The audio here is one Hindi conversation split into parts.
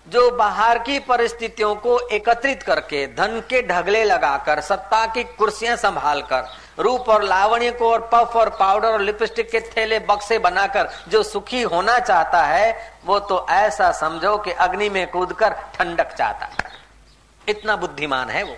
जो बाहर की परिस्थितियों को एकत्रित करके, धन के ढगले लगाकर, सत्ता की कुर्सियां संभालकर, रूप और लावण्य को और पफ और पाउडर और लिपस्टिक के थैले बक्से बनाकर जो सुखी होना चाहता है, वो तो ऐसा समझो कि अग्नि में कूदकर ठंडक चाहता है। इतना बुद्धिमान है वो।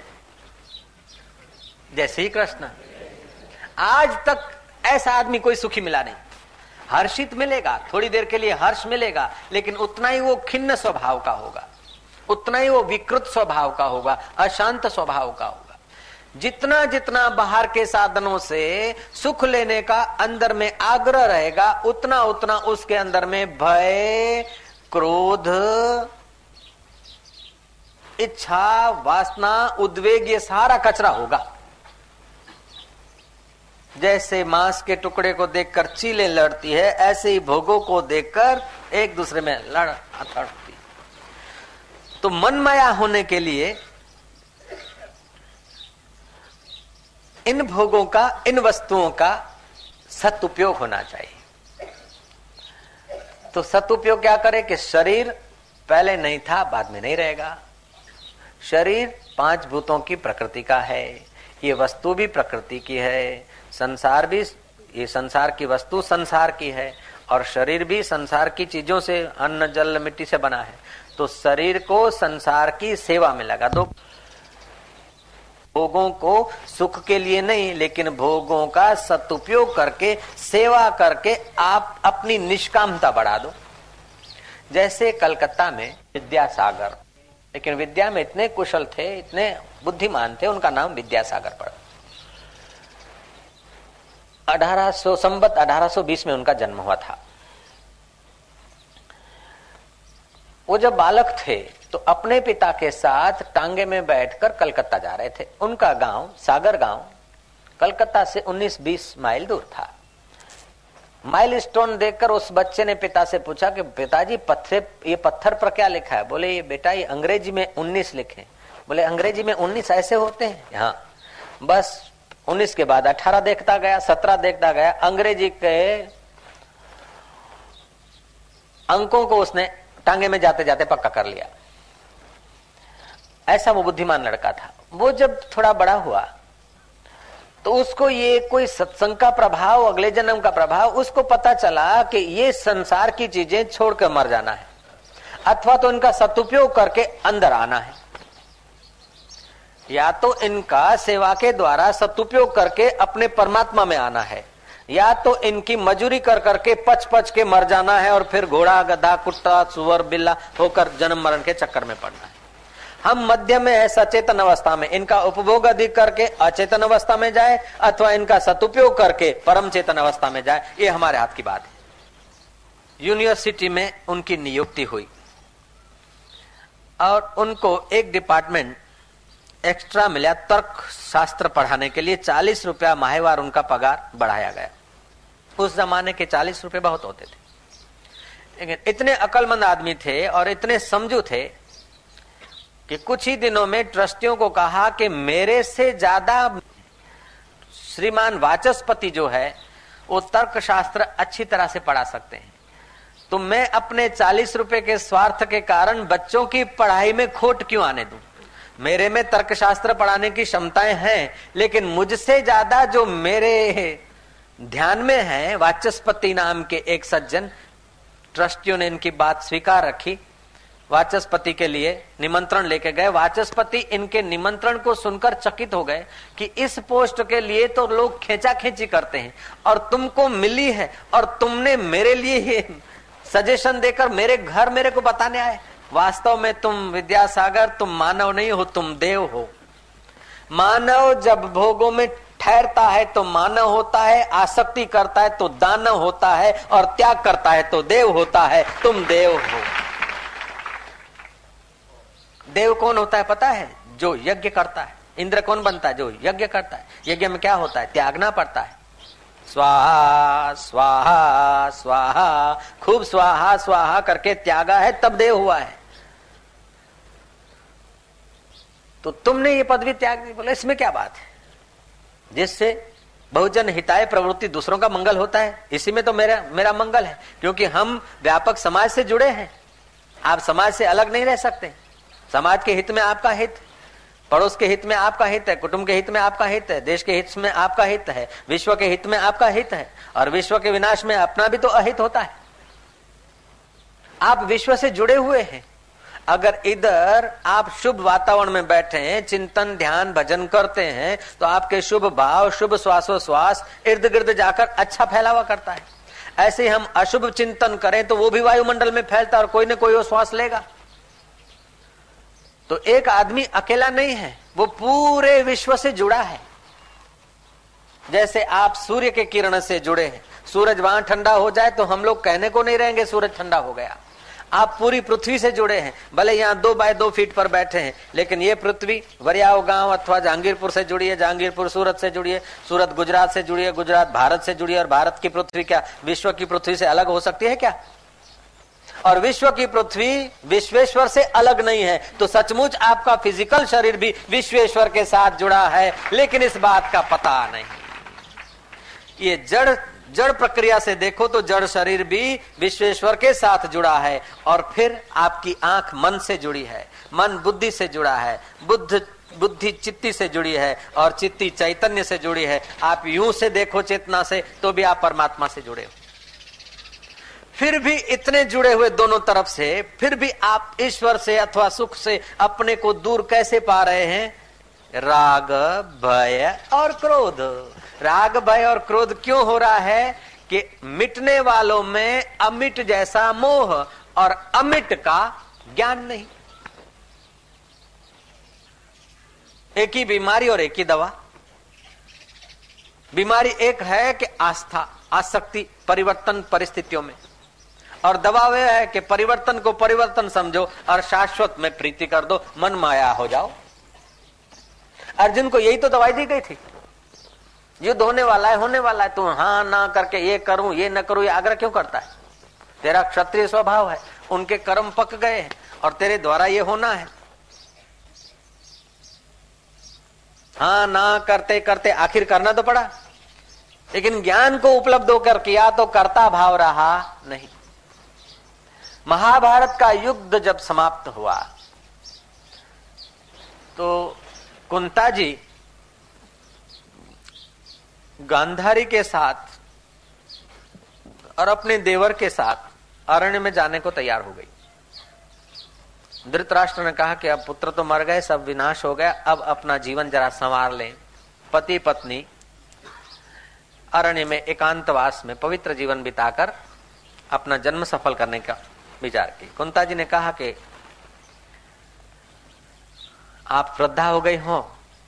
जय श्री कृष्ण। आज तक ऐसा आदमी कोई सुखी मिला नहीं। हर्षित मिलेगा, थोड़ी देर के लिए हर्ष मिलेगा, लेकिन उतना ही वो खिन्न स्वभाव का होगा, उतना ही वो विकृत स्वभाव का होगा, अशांत स्वभाव का होगा। जितना जितना बाहर के साधनों से सुख लेने का अंदर में आग्रह रहेगा, उतना उतना उसके अंदर में भय, क्रोध, इच्छा, वासना, उद्वेग, ये सारा कचरा होगा। जैसे मांस के टुकड़े को देखकर चीलें लड़ती है, ऐसे ही भोगों को देखकर एक दूसरे में लड़ती। तो मनमाया होने के लिए इन भोगों का, इन वस्तुओं का सदुपयोग होना चाहिए। तो सदुपयोग क्या करे कि शरीर पहले नहीं था, बाद में नहीं रहेगा। शरीर 5 भूतों की प्रकृति का है, ये वस्तु भी प्रकृति की है, संसार भी, ये संसार की वस्तु संसार की है, और शरीर भी संसार की चीजों से, अन्न जल मिट्टी से बना है। तो शरीर को संसार की सेवा में लगा दो। भोगों को सुख के लिए नहीं, लेकिन भोगों का सदुपयोग करके, सेवा करके आप अपनी निष्कामता बढ़ा दो। जैसे कलकत्ता में विद्यासागर, लेकिन विद्या में इतने कुशल थे, इतने बुद्धिमान थे, उनका नाम विद्यासागर पड़ा। 1820 में उनका जन्म हुआ था। वो जब बालक थे तो अपने पिता के साथ टांगे में बैठकर कलकत्ता जा रहे थे। उनका गांव, सागर गांव, कलकत्ता से 19-20 माइल दूर था। माइलस्टोन देखकर उस बच्चे ने पिता से पूछा कि पिताजी, ये पत्थर पर क्या लिखा है? बोले ये बेटा, ये अंग्रेजी में 19 लिखे। बोले अंग्रेजी में 19 ऐसे होते हैं? हाँ। बस 19 के बाद 18 देखता गया, 17 देखता गया, अंग्रेजी के अंकों को उसने टांगे में जाते जाते पक्का कर लिया। ऐसा वो बुद्धिमान लड़का था। वो जब थोड़ा बड़ा हुआ तो उसको ये कोई सत्संग का प्रभाव, अगले जन्म का प्रभाव, उसको पता चला कि ये संसार की चीजें छोड़कर मर जाना है, अथवा तो इनका सदुपयोग करके अंदर आना है, या तो इनका सेवा के द्वारा सदुपयोग करके अपने परमात्मा में आना है, या तो इनकी मजूरी कर करके पच के मर जाना है और फिर घोड़ा, गधा, कुत्ता, सुअर, बिल्ला होकर जन्म मरण के चक्कर में पड़ना है। हम मध्य में है, सचेतन अवस्था में, इनका उपभोग अधिक करके अचेतन अवस्था में जाए, अथवा इनका सदुपयोग करके परम चेतन अवस्था में जाए, ये हमारे हाथ की बात है। यूनिवर्सिटी में उनकी नियुक्ति हुई और उनको एक डिपार्टमेंट एक्स्ट्रा मिला, तर्क शास्त्र पढ़ाने के लिए 40 रुपया माहवार उनका पगार बढ़ाया गया। उस जमाने के 40 रुपए बहुत होते थे, लेकिन इतने अक्लमंद आदमी थे और इतने समझू थे कि कुछ ही दिनों में ट्रस्टियों को कहा कि मेरे से ज्यादा श्रीमान वाचस्पति जो है वो तर्क शास्त्र अच्छी तरह से पढ़ा सकते हैं, तो मैं अपने 40 रुपए के स्वार्थ के कारण बच्चों की पढ़ाई में खोट क्यों आने दूं? मेरे में तर्कशास्त्र पढ़ाने की क्षमताएं हैं, लेकिन मुझसे ज्यादा जो मेरे ध्यान में है, वाचस्पति नाम के एक सज्जन, ट्रस्टियों ने इनकी बात स्वीकार रखी। वाचस्पति के लिए निमंत्रण लेके गए। वाचस्पति इनके निमंत्रण को सुनकर चकित हो गए कि इस पोस्ट के लिए तो लोग खींचा खींची करते हैं और तुमको मिली है, और तुमने मेरे लिए ही सजेशन देकर मेरे घर मेरे को बताने आए। वास्तव में तुम विद्यासागर, तुम मानव नहीं हो, तुम देव हो। मानव जब भोगों में ठहरता है तो मानव होता है, आसक्ति करता है तो दानव होता है, और त्याग करता है तो देव होता है। तुम देव हो। देव कौन होता है पता है? जो यज्ञ करता है। इंद्र कौन बनता है? जो यज्ञ करता है। यज्ञ में क्या होता है? त्यागना पड़ता है। स्वाहा स्वाहा स्वाहा, खूब स्वाहा स्वाहा करके त्यागा है, तब देव हुआ है। तो तुमने ये पदवी त्याग दी। बोले इसमें क्या बात है? जिससे बहुजन हिताय प्रवृत्ति, दूसरों का मंगल होता है, इसी में तो मेरा मंगल है, क्योंकि हम व्यापक समाज से जुड़े हैं। आप समाज से अलग नहीं रह सकते। समाज के हित में आपका हित, पड़ोस के हित में आपका हित है, कुटुंब के हित में आपका हित है, देश के हित में आपका हित है, विश्व के हित में आपका हित है, और विश्व के विनाश में अपना भी तो अहित होता है। आप विश्व से जुड़े हुए हैं। अगर इधर आप शुभ वातावरण में बैठे हैं, चिंतन ध्यान भजन करते हैं, तो आपके शुभ भाव, शुभ श्वासोश्वास इर्द गिर्द जाकर अच्छा फैलावा करता है। ऐसे हम अशुभ चिंतन करें तो वो भी वायुमंडल में फैलता है और कोई न कोई वो श्वास लेगा। तो एक आदमी अकेला नहीं है, वो पूरे विश्व से जुड़ा है। जैसे आप सूर्य के किरण से जुड़े हैं, सूरज वहां ठंडा हो जाए तो हम लोग कहने को नहीं रहेंगे सूरज ठंडा हो गया। आप पूरी पृथ्वी से जुड़े हैं, भले यहाँ 2 बाय 2 फीट पर बैठे हैं, लेकिन ये पृथ्वी वरियाव गांव अथवा जहांगीरपुर से जुड़ी है, जहांगीरपुर सूरत से जुड़ी है, सूरत गुजरात से जुड़ी है, गुजरात भारत से जुड़ी है, और भारत की पृथ्वी क्या विश्व की पृथ्वी से अलग हो सकती है क्या? और विश्व की पृथ्वी विश्वेश्वर से अलग नहीं है। तो सचमुच आपका फिजिकल शरीर भी विश्वेश्वर के साथ जुड़ा है, लेकिन इस बात का पता नहीं। ये जड़ प्रक्रिया से देखो तो जड़ शरीर भी विश्वेश्वर के साथ जुड़ा है। और फिर आपकी आंख मन से जुड़ी है, मन बुद्धि से जुड़ा है, बुद्धि चित्ती से जुड़ी है, और चित्ती चैतन्य से जुड़ी है। आप यूं से देखो चेतना से तो भी आप परमात्मा से जुड़े हो। फिर भी इतने जुड़े हुए दोनों तरफ से, फिर भी आप ईश्वर से अथवा सुख से अपने को दूर कैसे पा रहे हैं? राग भय और क्रोध। राग भय और क्रोध क्यों हो रहा है? कि मिटने वालों में अमिट जैसा मोह और अमिट का ज्ञान नहीं। एक ही बीमारी और एक ही दवा। बीमारी एक है कि आस्था, आसक्ति परिवर्तन परिस्थितियों में, और दवा वह है कि परिवर्तन को परिवर्तन समझो और शाश्वत में प्रीति कर दो, मन माया हो जाओ। अर्जुन को यही तो दवाई दी गई थी। युद्ध होने वाला है, होने वाला है, तू हाँ ना करके ये करूं ये न करूं ये आग्रह क्यों करता है? तेरा क्षत्रिय स्वभाव है, उनके कर्म पक गए हैं और तेरे द्वारा ये होना है। हाँ ना करते करते आखिर करना तो पड़ा, लेकिन ज्ञान को उपलब्ध होकर किया तो कर्ता भाव रहा नहीं। महाभारत का युद्ध जब समाप्त हुआ तो कुंता जी गांधारी के साथ और अपने देवर के साथ अरण्य में जाने को तैयार हो गई। धृतराष्ट्र ने कहा कि अब पुत्र तो मर गए, सब विनाश हो गया, अब अपना जीवन जरा संवार लें। पति पत्नी अरण्य में एकांतवास में पवित्र जीवन बिताकर अपना जन्म सफल करने का विचार की। कुंता जी ने कहा कि आप वृद्धा हो गई हो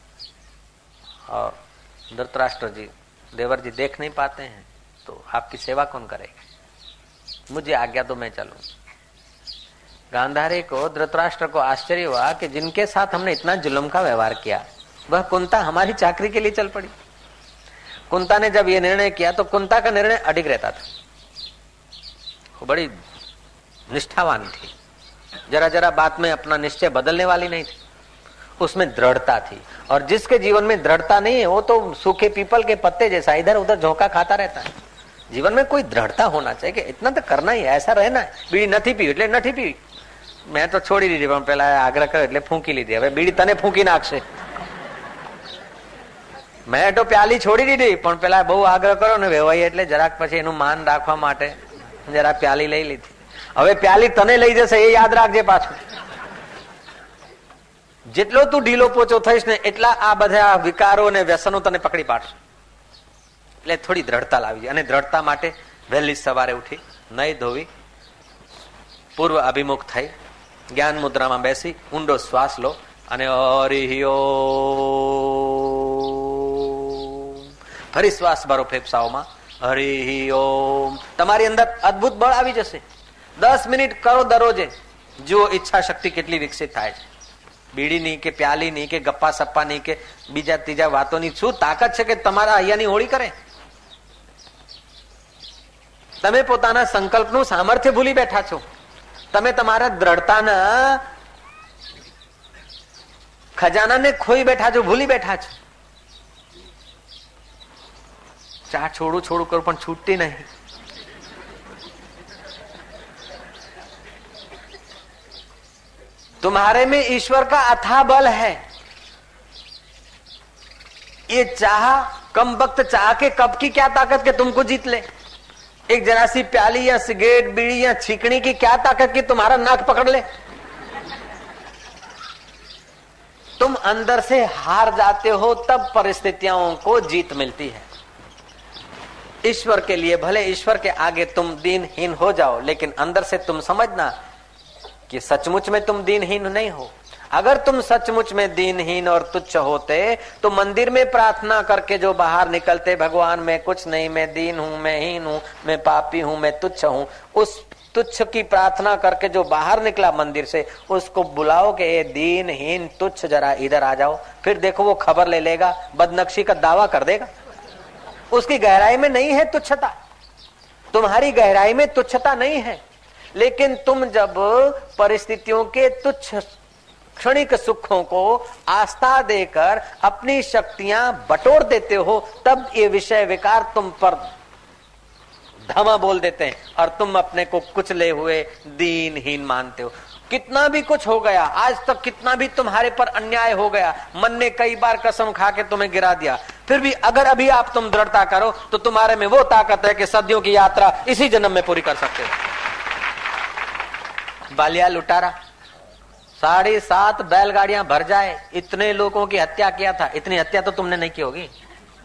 और धृतराष्ट्र जी देवर जी देख नहीं पाते हैं, तो आपकी सेवा कौन करेगा? मुझे आज्ञा दो, मैं चलूं। गांधारी को, धृतराष्ट्र को आश्चर्य हुआ कि जिनके साथ हमने इतना जुल्म का व्यवहार किया वह कुंता हमारी चाकरी के लिए चल पड़ी। कुंता ने जब ये निर्णय किया तो कुंता का निर्णय अडिग रहता था, वो बड़ी निष्ठावान थी, जरा जरा बात में अपना निश्चय बदलने वाली नहीं थी, उसमें दृढ़ता थी। और जिसके जीवन में दृढ़ता नहीं है वो तो सूखे पीपल के पत्ते जैसा इधर उधर झोंका खाता रहता है। जीवन में कोई दृढ़ता होना चाहिए कि इतना तो करना ही है, ऐसा रहना है। बीड़ी નથી પીવી એટલે નથી પીવી, मैं तो छोड़ी દીધી, પણ પેલા આગ્રહ કર્યો એટલે ફૂંકી લીધી, હવે બીડી તને ફૂંકી નાખશે। मैं तो प्याली छोड़ी દીધી, પણ પેલા બહુ આગ્રહ કર્યો ને વેવાઈ એટલે જરાક પછી એનું માન રાખવા માટે જરા પ્યાલી લઈ લીધી। હવે પ્યાલી તને લઈ જશે એ યાદ રાખજે પાછું। જેટલો તું ઢીલો પોચો થઈશ ને એટલા આ બધા વિકારો ને વ્યસનો તને પકડી પાડશે। એટલે થોડી દ્રઢતા લાવી, અને દ્રઢતા માટે વહેલી સવારે ઉઠી નહીં ધોવી પૂર્વ અભિમુખ થઈ જ્ઞાન મુદ્રામાં બેસી ઊંડો શ્વાસ લો અને હરિ ઓમ, ફરી શ્વાસ ભરો ફેફસાઓમાં, હરિ ઓમ। તમારી અંદર અદ્ભુત બળ આવી જશે। 10 મિનિટ કરો દરરોજે, જુઓ ઈચ્છા શક્તિ કેટલી વિકસિત થાય છે। બીડી ની કે પ્યાલી ની કે ગપ્પા સપ્પા ની કે બીજા ત્રીજા વાતોની શું તાકાત છે કે તમારા અહીંયાની હોળી કરે? તમે પોતાના સંકલ્પનું સામર્થ્ય ભૂલી બેઠા છો, તમે તમારા દ્રઢતાના ખજાનાને ખોઈ બેઠા છો, ભૂલી બેઠા છો। ચા છોડું છોડું કરું પણ છૂટતી નહીં। तुम्हारे में ईश्वर का अथाह बल है। ये चाह कम वक्त चाह के कब की क्या ताकत के तुमको जीत ले। एक जरा सी प्याली या सिगरेट बीड़ी या छीकनी की क्या ताकत की तुम्हारा नाक पकड़ ले। तुम अंदर से हार जाते हो तब परिस्थितियों को जीत मिलती है। ईश्वर के लिए भले ईश्वर के आगे तुम दीनहीन हो जाओ, लेकिन अंदर से तुम समझना कि सचमुच में तुम दीनहीन नहीं हो। अगर तुम सचमुच में दीनहीन और तुच्छ होते तो मंदिर में प्रार्थना करके जो बाहर निकलते, भगवान मैं कुछ नहीं, मैं दीन हूं, मैं हीन हूं, मैं पापी हूं, मैं तुच्छ हूं, उस तुच्छ की प्रार्थना करके जो बाहर निकला मंदिर से, उसको बुलाओ कि ये दीनहीन तुच्छ जरा इधर आ जाओ। फिर देखो वो खबर ले लेगा, बदनक्शी का दावा कर देगा। उसकी गहराई में नहीं है तुच्छता, तुम्हारी गहराई में तुच्छता नहीं है। लेकिन तुम जब परिस्थितियों के तुच्छ क्षणिक सुखों को आस्था देकर अपनी शक्तियां बटोर देते हो, तब ये विषय विकार तुम पर धमा बोल देते हैं और तुम अपने को कुचले हुए दीनहीन मानते हो। कितना भी कुछ हो गया, आज तक कितना भी तुम्हारे पर अन्याय हो गया, मन ने कई बार कसम खा के तुम्हें गिरा दिया, फिर भी अगर अभी आप तुम दृढ़ता करो तो तुम्हारे में वो ताकत है कि सदियों की यात्रा इसी जन्म में पूरी कर सकते हो। बालिया लुटारा 7.5 बैलगाड़ियां भर जाए, इतने लोगों की हत्या किया था। इतनी हत्या तो तुमने नहीं की होगी।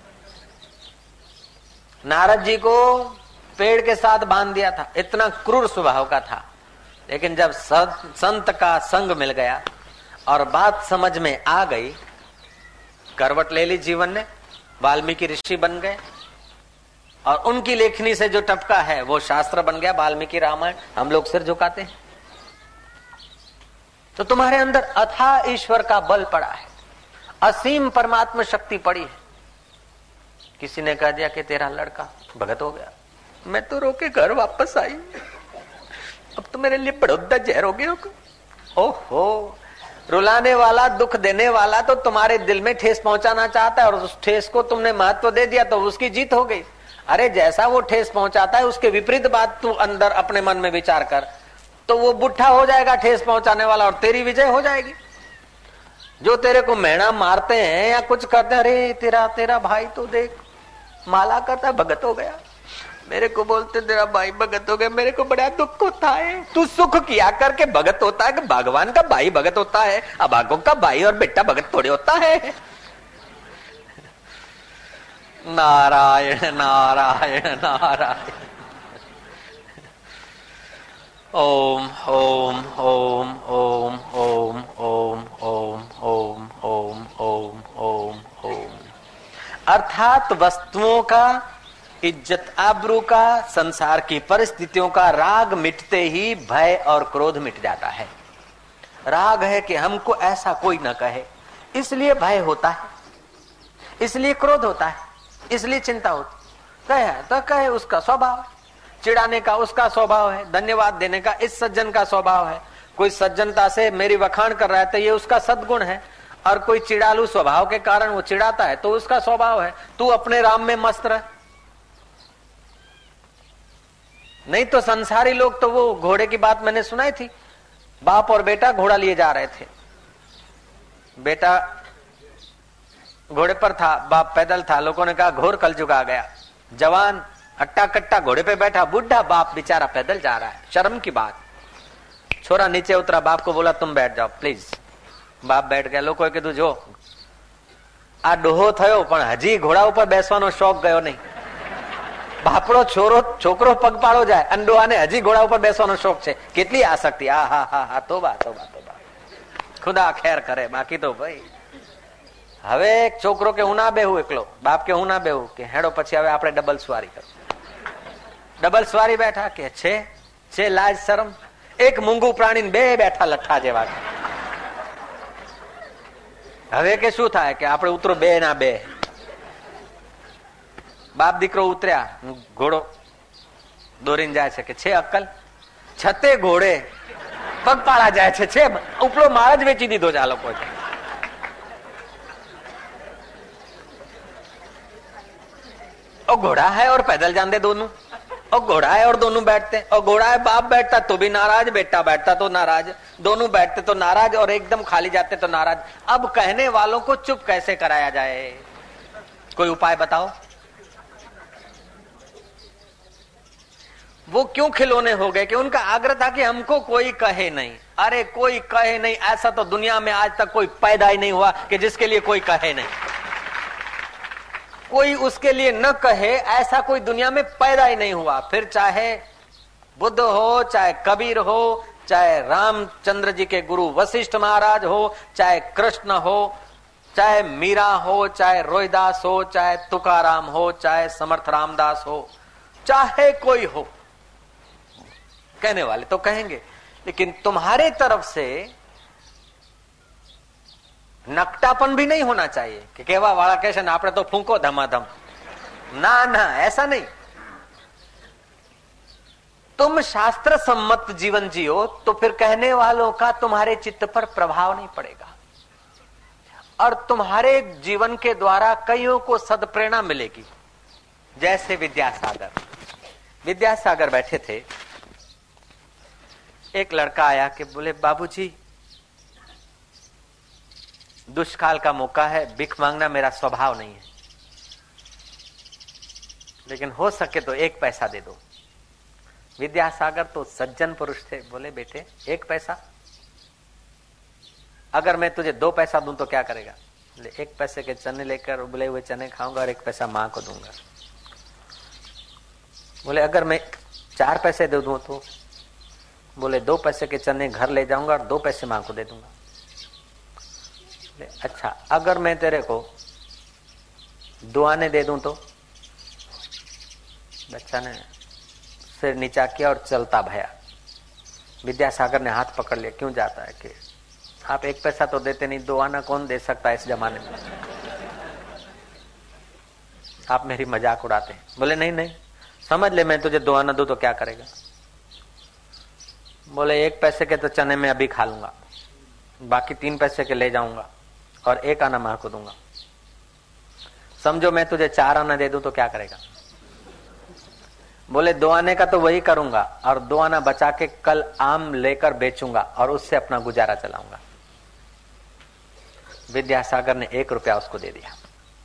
नारद जी को पेड़ के साथ बांध दिया था, इतना क्रूर स्वभाव का था। लेकिन जब संत का संग मिल गया और बात समझ में आ गई, करवट ले ली जीवन ने, वाल्मीकि ऋषि बन गए और उनकी लेखनी से जो टपका है वो शास्त्र बन गया, वाल्मीकि रामायण। हम लोग सिर झुकाते हैं। तो तुम्हारे अंदर अथाह ईश्वर का बल पड़ा है, असीम परमात्मा शक्ति पड़ी है। किसी ने कह दिया कि तेरा लड़का भगत हो गया, मैं तो रोके घर वापस आई, अब तो मेरे लिए बड़ौदा जहर हो गया। ओहो, रुलाने वाला, दुख देने वाला तो तुम्हारे दिल में ठेस पहुंचाना चाहता है और उस ठेस को तुमने महत्व दे दिया तो उसकी जीत हो गई। अरे जैसा वो ठेस पहुंचाता है उसके विपरीत बात तू अंदर अपने मन में विचार कर, तो वो बुढ़ा हो जाएगा ठेस पहुंचाने वाला और तेरी विजय हो जाएगी। जो तेरे को मेहना मारते हैं या कुछ करते हैं, अरे तेरा भाई तो देख माला करता, भगत हो गया, मेरे को बोलते तेरा भाई भगत हो गया, मेरे को बड़ा दुख होता है। तू सुख किया करके भगत होता है कि भगवान का भाई भगत होता है? अभागों का भाई और बेटा भगत थोड़े होता है। नारायण नारायण नारायण। ओम ओम ओम ओम ओम ओम ओम ओम ओम ओम ओम ओम। अर्थात वस्तुओं का, इज्जत आबरू का, संसार की परिस्थितियों का राग मिटते ही भय और क्रोध मिट जाता है। राग है कि हमको ऐसा कोई न कहे, इसलिए भय होता है, इसलिए क्रोध होता है, इसलिए चिंता होती। कहे तो कहे, उसका स्वभाव है। चिढ़ाने का उसका स्वभाव है, धन्यवाद देने का इस सज्जन का स्वभाव है। कोई सज्जनता से मेरी वखाण कर रहा है तो ये उसका सद्गुण है, और कोई चिड़ालू स्वभाव के कारण वो चिढ़ाता है तो उसका स्वभाव है। तू अपने राम में मस्त रह। नहीं तो संसारी लोग तो, वो घोड़े की बात मैंने सुनाई थी, बाप और बेटा घोड़ा लिए जा रहे थे, बेटा घोड़े पर था, बाप पैदल था। लोगों ने कहा घोर कलयुग आ गया। जवान हट्टा कट्टा घोड़े पे बैठा, बुढ़ा बाप बेचारा पैदल जा रहा है। शर्म की बात। छोरा नीचे उतरा, बाप को बोला तुम बैठ जाओ प्लीज। बाप बैठ गया। लोगों कीधું જો આ ડોહો થયો પણ હજી ઘોડા ઉપર બેસવાનો શોખ ગયો નહીં। બાપડો છોકરો પગપાળો જાય અને ડોહાને હજી ઘોડા ઉપર બેસવાનો શોખ છે। કેટલી આસક્તિ! આ હા હા હા, તોબા તોબા તોબા, ખુદા ખેર કરે। બાકી તો ભાઈ હવે એક છોકરો કે હું ના બેહું એકલો, બાપ કે હું ના બેહું, કે હેડો પછી હવે આપણે ડબલ સવારી કરો। ડબલ સવારી બેઠા કે છે લાજ શરમ। એક મૂંગું પ્રાણી બે બેઠા લઠ્ઠા જેવા। હવે કે શું થાય કે આપણે ઉતરો બે ના બે। બાપ દીકરો ઉતર્યા, ઘોડો દોરીને જાય છે કે છે અક્કલ? છતે ઘોડે પગપાળા જાય છે ઉપલો માળ જ વેચી દીધો છે આ લોકો। घोड़ा है और पैदल जान दे दोनों। और घोड़ा है और दोनों बैठते, और घोड़ा है बाप बैठता तो भी नाराज, बेटा बैठता तो नाराज, दोनों बैठते तो नाराज और एकदम खाली जाते तो नाराज। अब कहने वालों को चुप कैसे कराया जाए, कोई उपाय बताओ। वो क्यों खिलौने हो गए कि उनका आग्रह था कि हमको कोई कहे नहीं। अरे कोई कहे नहीं, ऐसा तो दुनिया में आज तक कोई पैदा ही नहीं हुआ कि जिसके लिए कोई कहे नहीं, कोई उसके लिए न कहे, ऐसा कोई दुनिया में पैदा ही नहीं हुआ। फिर चाहे बुद्ध हो, चाहे कबीर हो, चाहे रामचंद्र जी के गुरु वशिष्ठ महाराज हो, चाहे कृष्ण हो, चाहे मीरा हो, चाहे रोहिदास हो, चाहे तुकाराम हो, चाहे समर्थ रामदास हो, चाहे कोई हो, कहने वाले तो कहेंगे। लेकिन तुम्हारे तरफ से नकटापन भी नहीं होना चाहिए कि केवा वाला कैसे ना आपने तो फूंको धमाधम, ना ना, ऐसा नहीं। तुम शास्त्र सम्मत जीवन जियो तो फिर कहने वालों का तुम्हारे चित्त पर प्रभाव नहीं पड़ेगा और तुम्हारे जीवन के द्वारा कईयों को सदप्रेरणा मिलेगी। जैसे विद्यासागर बैठे थे, एक लड़का आया कि बोले बाबूजी दुष्काल का मौका है, भिख मांगना मेरा स्वभाव नहीं है, लेकिन हो सके तो 1 पैसा दे दो। विद्यासागर तो सज्जन पुरुष थे, बोले बेटे 1 पैसा, अगर मैं तुझे 2 पैसा दूं तो क्या करेगा? बोले 1 पैसे के चने लेकर उबले हुए चने खाऊंगा और 1 पैसा मां को दूंगा। बोले अगर मैं 4 पैसे दे दूं तो? बोले 2 पैसे के चने घर ले जाऊंगा और 2 पैसे मां को दे दूंगा। अच्छा अगर मैं तेरे को 2 आने दे दूं तो? बच्चा ने सिर नीचा किया और चलता भया। विद्यासागर ने हाथ पकड़ लिया, क्यों जाता है कि आप 1 पैसा तो देते नहीं, 2 आना कौन दे सकता है इस जमाने में, आप मेरी मजाक उड़ाते हैं। बोले नहीं नहीं, समझ ले मैं तुझे 2 आना दूं तो क्या करेगा? बोले 1 पैसे के तो चने में अभी खा लूंगा, बाकी 3 पैसे के ले जाऊंगा और 1 आना मां को दूंगा। समझो मैं तुझे 4 आना दे दूं तो क्या करेगा? बोले 2 आने का तो वही करूंगा और 2 आना बचा के कल आम लेकर बेचूंगा और उससे अपना गुजारा चलाऊंगा। विद्यासागर ने 1 रुपया उसको दे दिया।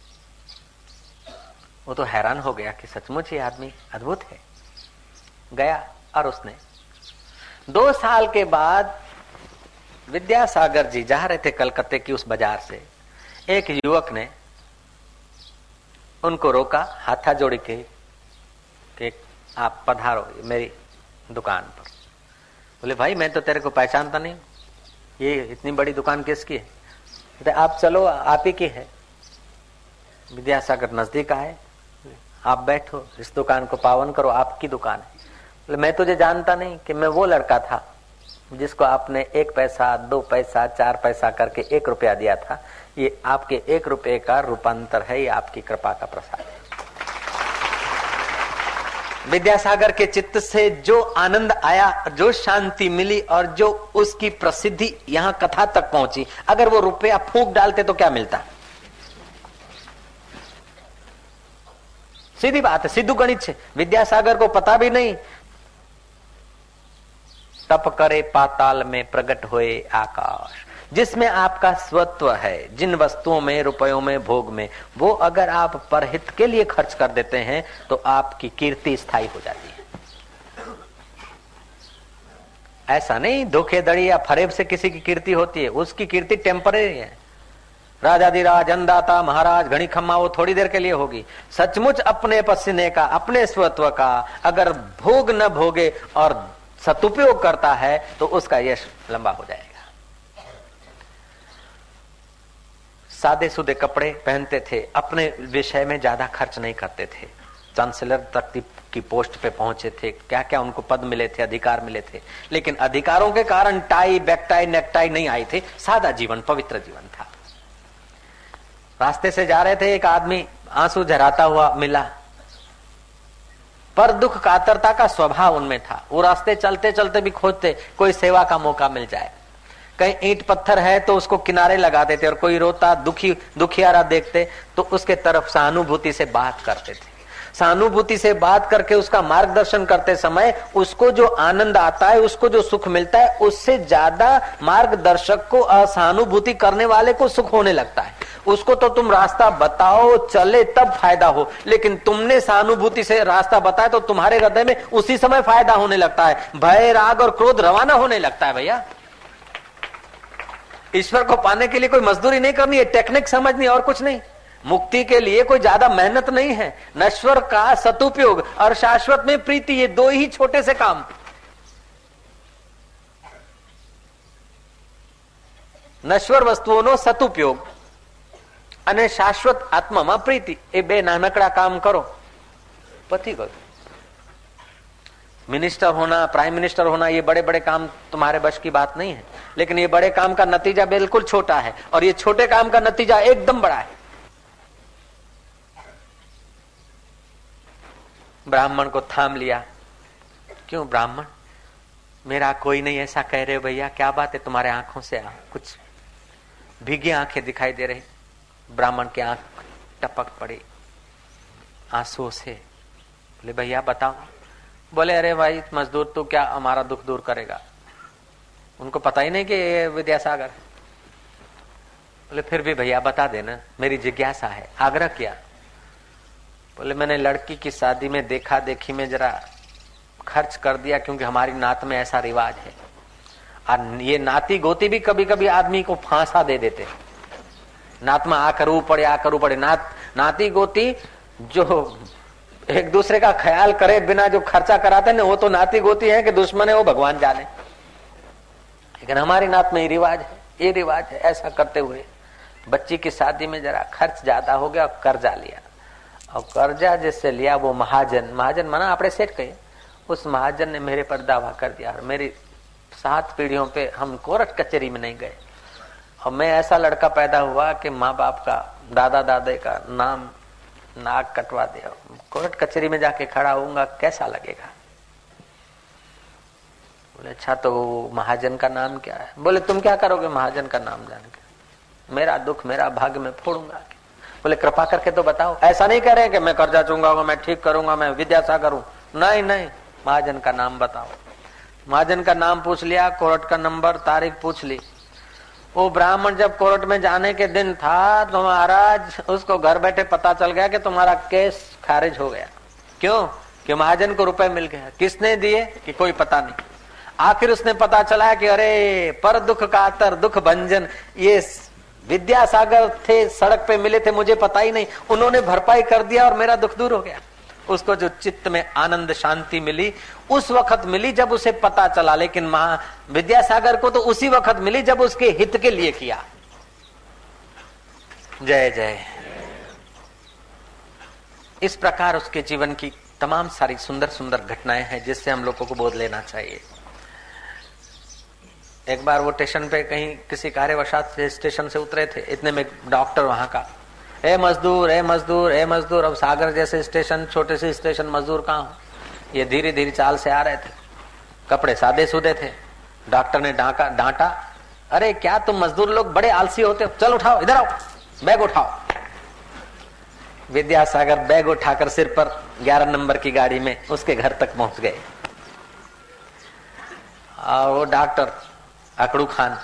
वो तो हैरान हो गया कि सचमुच ये आदमी अद्भुत है। गया और उसने 2 साल के बाद विद्यासागर जी जा रहे थे कलकत्ते की उस बाजार से, एक युवक ने उनको रोका, हाथा जोड़ी के कि आप पधारो मेरी दुकान पर। बोले भाई मैं तो तेरे को पहचानता नहीं, ये इतनी बड़ी दुकान किसकी है? बोले आप चलो, आप ही की है। विद्यासागर नजदीक आए, आप बैठो, इस दुकान को पावन करो, आपकी दुकान है। बोले मैं तुझे जानता नहीं कि मैं वो लड़का था जिसको आपने 1 पैसा 2 पैसा 4 पैसा करके 1 रुपया दिया था। ये आपके 1 रुपये का रूपांतर है, ये आपकी कृपा का प्रसाद है। विद्यासागर के चित्त से जो आनंद आया, जो शांति मिली और जो उसकी प्रसिद्धि यहां कथा तक पहुंची, अगर वो रुपया फूंक डालते तो क्या मिलता? सीधी बात है, सिद्धू गणित है। विद्यासागर को पता भी नहीं, तप करे पाताल में प्रकट होए आकाश। जिसमें आपका स्वत्व है, जिन वस्तुओं में, रुपयों में, भोग में, वो अगर आप परहित के लिए खर्च कर देते हैं तो आपकी कीर्ति स्थायी हो जाती है। ऐसा नहीं धोखेधड़ी या फरेब से किसी की कीर्ति होती है, उसकी कीर्ति टेम्परेरी है। राजाधिराज, अन्नदाता, महाराज, घड़ी खम्मा, वो थोड़ी देर के लिए होगी। सचमुच अपने पसीने का, अपने स्वत्व का अगर भोग न भोगे और सदुपयोग करता है तो उसका यश लंबा हो जाएगा। सादे सुदे कपड़े पहनते थे, अपने विषय में ज्यादा खर्च नहीं करते थे, चांसलर तक की पोस्ट पे पहुंचे थे, क्या क्या उनको पद मिले थे, अधिकार मिले थे, लेकिन अधिकारों के कारण टाई, बैकटाई, नेकटाई नहीं आई थी। सादा जीवन, पवित्र जीवन था। रास्ते से जा रहे थे, एक आदमी आंसू झराता हुआ मिला, पर दुख कातरता का स्वभाव उनमें था। वो रास्ते चलते चलते भी खोजते कोई सेवा का मौका मिल जाए। कहीं ईंट पत्थर है तो उसको किनारे लगा देते, और कोई रोता दुखियारा देखते तो उसके तरफ सहानुभूति से बात करते थे। सहानुभूति से बात करके उसका मार्गदर्शन करते समय उसको जो आनंद आता है, उसको जो सुख मिलता है, उससे ज्यादा मार्गदर्शक को असहानुभूति करने वाले को सुख होने लगता है। उसको तो तुम रास्ता बताओ चले तब फायदा हो, लेकिन तुमने सहानुभूति से रास्ता बताया तो तुम्हारे हृदय में उसी समय फायदा होने लगता है, भय राग और क्रोध रवाना होने लगता है। भैया ईश्वर को पाने के लिए कोई मजदूरी नहीं करनी है, टेक्निक समझनी, और कुछ नहीं। मुक्ति के लिए कोई ज्यादा मेहनत नहीं है। नश्वर का सदुपयोग और शाश्वत में प्रीति, ये दो ही छोटे से काम। નશ્વર વસ્તુઓનો સદુપયોગ અને શાશ્વત આત્મામાં પ્રીતિ, એ બે નાનકડા કામ કરો, પતી ગયું। मिनिस्टर होना, प्राइम मिनिस्टर होना, ये बड़े बड़े काम तुम्हारे बश की बात नहीं है, लेकिन ये बड़े काम का नतीजा बिल्कुल छोटा है और ये छोटे काम का नतीजा एकदम बड़ा है। ब्राह्मण को थाम लिया, क्यों ब्राह्मण, मेरा कोई नहीं ऐसा कह रहे भैया, क्या बात है, तुम्हारे आंखों से कुछ भीगी आंखें दिखाई दे रही। ब्राह्मण की आंख टपक पड़ी आंसुओं से। बोले भैया बताओ। बोले अरे भाई मजदूर, तू क्या हमारा दुख दूर करेगा। उनको पता ही नहीं कि ये विद्यासागर। बोले फिर भी भैया बता देना, मेरी जिज्ञासा है। आग्रह किया। बोले मैंने लड़की की शादी में देखा देखी में जरा खर्च कर दिया, क्योंकि हमारी नात में ऐसा रिवाज है। और ये नाती गोती भी कभी कभी आदमी को फांसा दे देते। नात में आ करવું પડે, आ करવું પડે। नाती गोती जो एक दूसरे का ख्याल करे बिना जो खर्चा कराते हैं, वो तो नाती गोती है कि दुश्मन है, वो भगवान जाने। लेकिन हमारी नात में ये रिवाज है, ये रिवाज है। ऐसा करते हुए बच्ची की शादी में जरा खर्च ज्यादा हो गया और कर्जा लिया। और कर्जा जिससे लिया वो महाजन, महाजन माना आपने सेठ कहे, उस महाजन ने मेरे पर दावा कर दिया और मेरी 7 पीढ़ियों पे हम कोर्ट कचहरी में नहीं गए। और मैं ऐसा लड़का पैदा हुआ कि माँ बाप का, दादा दादे का नाम नाक कटवा दिया। कोर्ट कचहरी में जाके खड़ा होऊंगा, कैसा लगेगा। बोले अच्छा तो महाजन का नाम क्या है। बोले तुम क्या करोगे महाजन का नाम जान के, मेरा दुख मेरा भाग्य में फोड़ूंगा। बोले कृपा करके तो बताओ। ऐसा नहीं कह रहे कि मैं कर्जा चूंगा, मैं ठीक करूंगा, मैं विद्यासागर हूं। नहीं नहीं, महाजन का नाम बताओ। महाजन का नाम पूछ लिया, कोर्ट का नंबर, तारीख पूछ ली। वो ब्राह्मण जब कोर्ट में जाने के दिन था तो महाराज उसको घर बैठे पता चल गया कि तुम्हारा केस खारिज हो गया। क्यों? कि महाजन को रुपए मिल गया। किसने दिए कि कोई पता नहीं। आखिर उसने पता चला कि अरे पर दुख कातर दुख भंजन, ये विद्यासागर थे, सड़क पे मिले थे, मुझे पता ही नहीं, उन्होंने भरपाई कर दिया और मेरा दुख दूर हो गया। उसको जो चित्त में आनंद शांति मिली उस वक्त मिली जब उसे पता चला, लेकिन विद्यासागर को तो उसी वक्त मिली जब उसके हित के लिए किया। जय जय। इस प्रकार उसके जीवन की तमाम सारी सुंदर सुंदर घटनाएं हैं जिससे हम लोगों को बोध लेना चाहिए। एक बार वो स्टेशन पे कहीं किसी कार्यवशात से स्टेशन से उतरे थे, इतने में डॉक्टर वहां का, ए मजदूर, ए मजदूर, ए मजदूर। अब सागर जैसे स्टेशन, छोटे से स्टेशन, मजदूर कहाँ हो। ये धीरे धीरे चाल से आ रहे थे, कपड़े सादे सूदे थे। डॉक्टर ने डांटा, अरे क्या तुम मजदूर लोग बड़े आलसी होते हो, चल उठाओ, इधर आओ, बैग उठाओ। विद्यासागर बैग उठाकर सिर पर 11 नंबर की गाड़ी में उसके घर तक पहुंच गए। और वो डॉक्टर अकड़ू खान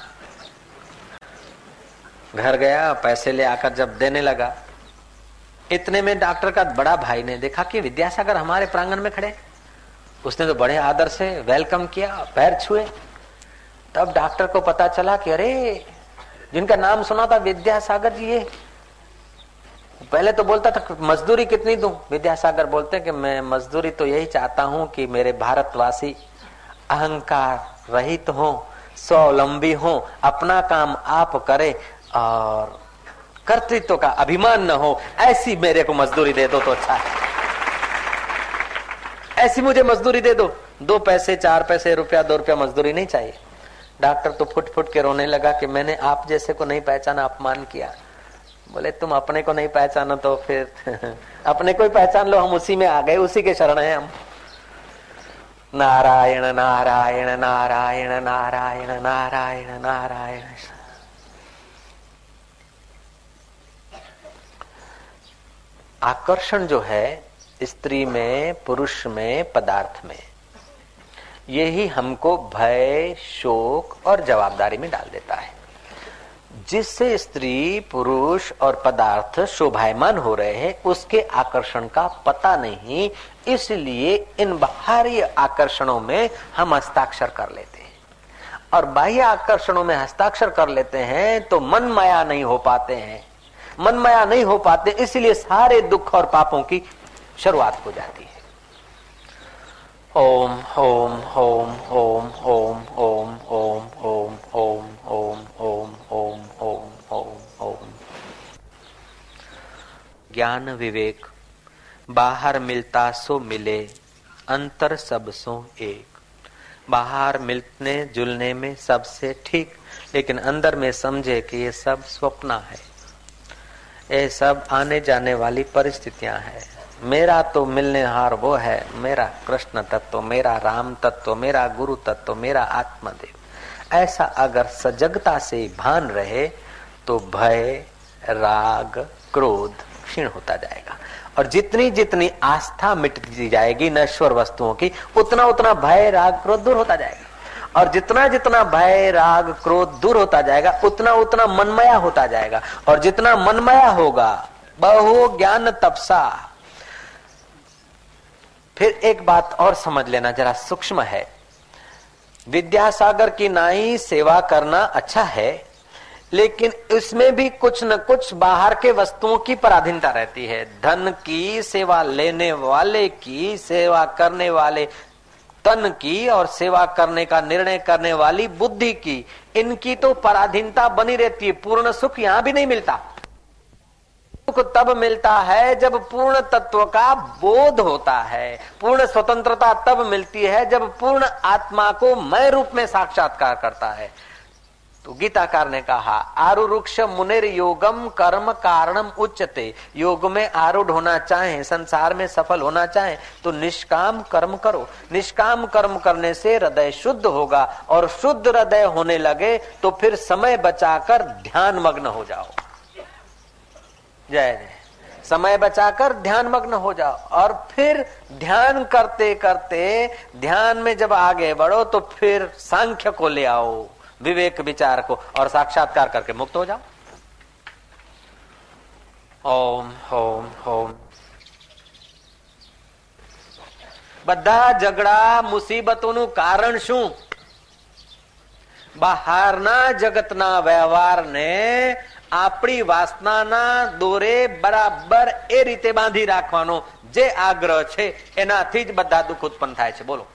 घर गया, पैसे ले आकर जब देने लगा, इतने में डॉक्टर का बड़ा भाई ने देखा कि विद्यासागर हमारे प्रांगण में खड़े। उसने तो बड़े आदर से वेलकम किया, पैर छुए। तब डॉक्टर को पता चला कि अरे जिनका नाम सुना था विद्यासागर जी, ये पहले तो बोलता था मजदूरी कितनी दूं। विद्यासागर बोलते कि मैं मजदूरी तो यही चाहता हूं कि मेरे भारतवासी अहंकार रहित हो, स्वावलंबी हो, अपना काम आप करे और कर्तृत्व का अभिमान न हो, ऐसी मेरे को मजदूरी दे दो तो अच्छा है। ऐसी मुझे मजदूरी दे दो, 2 पैसे 4 पैसे, रुपया 2 रुपया मजदूरी नहीं चाहिए। डॉक्टर तो फुट फुट के रोने लगा कि मैंने आप जैसे को नहीं पहचाना, अपमान किया। बोले तुम अपने को नहीं पहचानो तो फिर अपने को ही पहचान लो, हम उसी में आ गए, उसी के शरण है हम। नारायण नारायण नारायण नारायण नारायण नारायण। आकर्षण जो है स्त्री में, पुरुष में, पदार्थ में, यही हमको भय, शोक और जवाबदारी में डाल देता है। जिससे स्त्री, पुरुष और पदार्थ शोभायमान हो रहे हैं, उसके आकर्षण का पता नहीं, इसलिए इन बाहरी आकर्षणों में हम हस्ताक्षर कर लेते हैं। और बाह्य आकर्षणों में हस्ताक्षर कर लेते हैं तो मन माया नहीं हो पाते हैं। मन माया नहीं हो पाते, इसलिए सारे दुख और पापों की शुरुआत हो जाती है। ओम ओम ओम ओम ओम ओम ओम ओम ओम ओम ओम ओम ओम ओम ओम। ज्ञान विवेक बाहर मिलता सो मिले, अंतर सब सो एक। बाहर मिलने जुलने में सबसे ठीक, लेकिन अंदर में समझे कि ये सब स्वप्न है, ये सब आने जाने वाली परिस्थितियां हैं। मेरा तो मिलने हार वो है, मेरा कृष्ण तत्व, मेरा राम तत्व, मेरा गुरु तत्व, मेरा आत्मदेव। ऐसा अगर सजगता से भान रहे तो भय, राग, क्रोध क्षीण होता जाएगा। और जितनी जितनी आस्था मिटती जाएगी नश्वर वस्तुओं की, उतना उतना भय, राग, क्रोध दूर होता जाएगा। और जितना जितना भय, राग, क्रोध दूर होता जाएगा, उतना उतना मनमया होता जाएगा। और जितना मनमया होगा, बहु ज्ञान तपसा। फिर एक बात और समझ लेना, जरा सूक्ष्म है। विद्यासागर की नाई सेवा करना अच्छा है, लेकिन इसमें भी कुछ न कुछ बाहर के वस्तुओं की पराधीनता रहती है। धन की, सेवा लेने वाले की, सेवा करने वाले तन की, और सेवा करने का निर्णय करने वाली बुद्धि की, इनकी तो पराधीनता बनी रहती है। पूर्ण सुख यहां भी नहीं मिलता। सुख तब मिलता है जब पूर्ण तत्व का बोध होता है। पूर्ण स्वतंत्रता तब मिलती है जब पूर्ण आत्मा को मैं रूप में साक्षात्कार करता है। तो गीताकार ने कहा, आरुरुक्ष मुनिर योगम कर्म कारणम उच्चते। योग में आरूढ़ होना चाहे, संसार में सफल होना चाहे तो निष्काम कर्म करो। निष्काम कर्म करने से हृदय शुद्ध होगा, और शुद्ध हृदय होने लगे तो फिर समय बचाकर ध्यान मग्न हो जाओ। जय जय। समय बचाकर ध्यान मग्न हो जाओ, और फिर ध्यान करते करते ध्यान में जब आगे बढ़ो तो फिर सांख्य को ले आओ, विवेक विचार को, और साक्षात्कार करके मुक्त हो जाओ। ओम ओम ओम। બધા ઝઘડા મુસીબતોનું કારણ શું? બહારના જગતના વ્યવહારને આપણી વાસનાના દોરે બરાબર એ રીતે બાંધી રાખવાનો જે આગ્રહ છે, એનાથી જ બધા દુઃખ ઉત્પન્ન થાય છે। બોલો,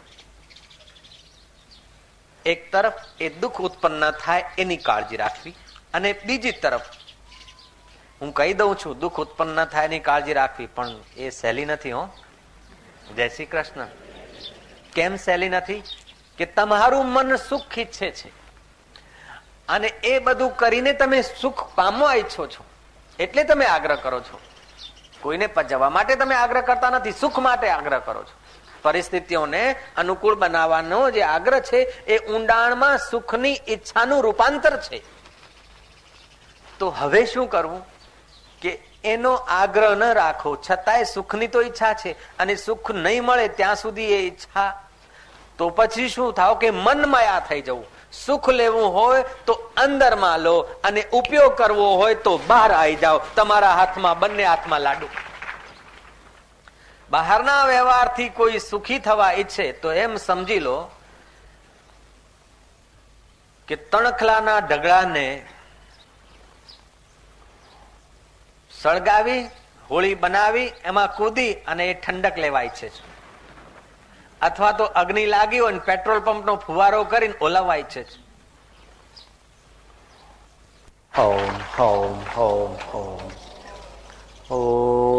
એક તરફ એ દુઃખ ઉત્પન્ન ન થાય એની કાળજી રાખવી, અને બીજી તરફ હું કહી દઉં છું દુઃખ ઉત્પન્ન ન થાય એની કાળજી રાખવી, પણ એ સહેલી નથી હો। જય શ્રી કૃષ્ણ। કેમ સહેલી નથી? કે તમારું મન સુખ ઈચ્છે છે, અને એ બધું કરીને તમે સુખ પામવા ઈચ્છો છો, એટલે તમે આગ્રહ કરો છો। કોઈને જવા માટે તમે આગ્રહ કરતા નથી, સુખ માટે આગ્રહ કરો છો। પરિસ્થિતિઓને અનુકૂળ બનાવવાનો જે આગ્રહ છે એ ઊંડાણમાં સુખની ઈચ્છાનું રૂપાંતર છે। તો હવે શું કરવું? કે એનો આગ્રહ ન રાખો, છતાંય સુખની તો ઈચ્છા છે, અને સુખ નહીં મળે ત્યાં સુધી એ ઈચ્છા, તો પછી શું થાવ કે મનમાયા થઈ જવું। સુખ લેવું હોય તો અંદરમાં લો, અને ઉપયોગ કરવો હોય તો બહાર આવી જાઓ। તમારા હાથમાં, બંને હાથમાં લાડુ। બહારના વ્યવહારથી કોઈ સુખી થવા ઈચ્છે તો એમ સમજી લો કે તણખલાના ઢગલાને સળગાવી, હોળી બનાવી, એમાં કૂદી અને એ ઠંડક લેવા ઈચ્છે છે, અથવા તો અગ્નિ લાગી હોય પેટ્રોલ પંપનો ફુવારો કરીને ઓલાવવા ઈચ્છે છે। ઓમ ઓમ ઓમ ઓમ ઓમ।